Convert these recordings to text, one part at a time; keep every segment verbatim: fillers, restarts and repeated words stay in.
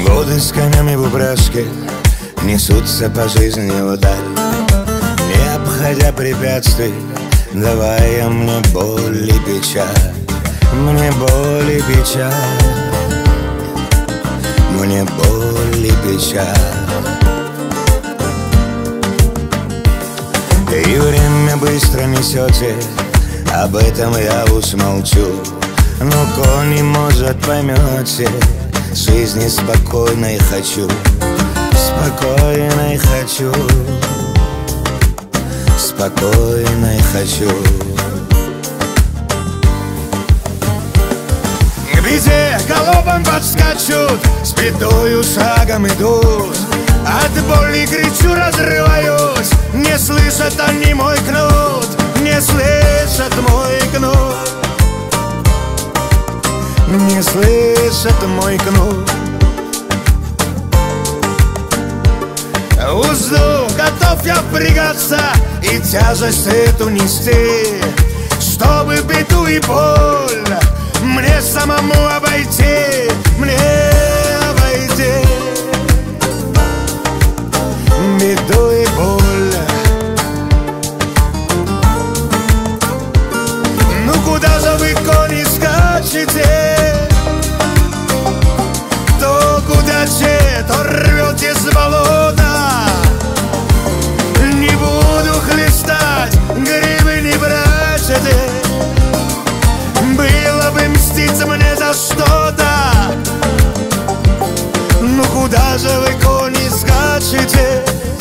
Годы с конями в упряжке несутся по жизни вдаль, не обходя препятствий, давая мне боль и печаль. Мне боль и печаль, мне боль и печаль. И время быстро несете, об этом я уж молчу. Но кони, может, поймете, жизни спокойной хочу, спокойной хочу, спокойной хочу. Где галопом подскачут, с пятою шагом идут, от боли кричу, разрываюсь, не слышат они мой кнут, не слышат мой кнут, не слышат мой кнут. Узду готов я впрягаться и тяжесть эту нести, чтобы беду и боль мне самому обойти, мне обойти беду и боль. Ну куда же вы, кони, скачете? То куда-че, то рвете с болота. Не буду хлестать, грибы не бросите. Было бы мститься мне за что-то. Ну куда же вы, кони, скачете?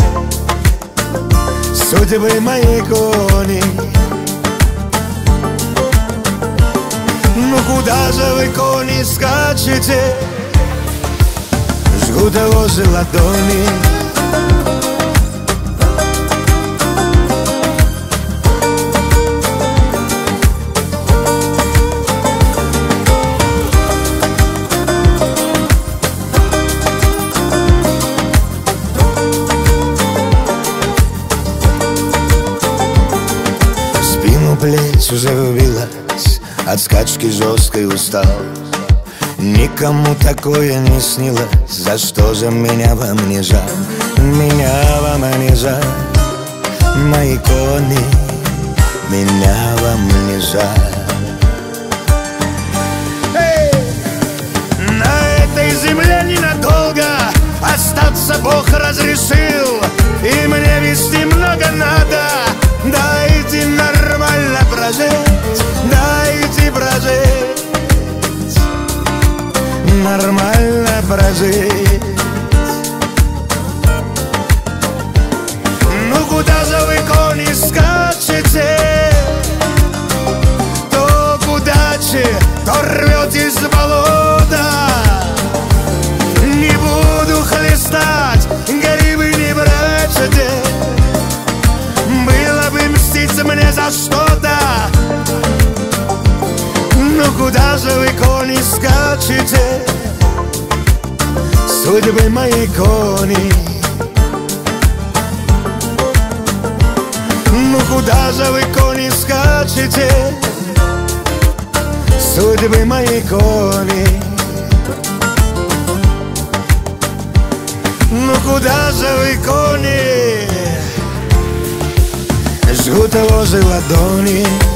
Судьбы мои кони. Ну куда же вы, кони, скачете? Жгут возле ладони. Плечь уже вбилась, от скачки жесткой устал. Никому такое не снилось, за что же меня вам не жаль? Меня вам не жаль, мои кони, меня вам не жаль. Эй! На этой земле ненадолго остаться Бог разрешил, и мне вести много надо. Дайте нормально прожить, дайте прожить, нормально прожить. Ну куда же вы, кони, скачете? То куда-че, то рвете с болота. Не буду хлестать, грибы не бросите. Было бы мститься мне за что-то. Ну куда же вы, кони, скачете? Судьбы мои кони. Ну куда же вы, кони, скачете? Судьбы мои кони. Ну куда же вы, кони? Жгут возле ладони.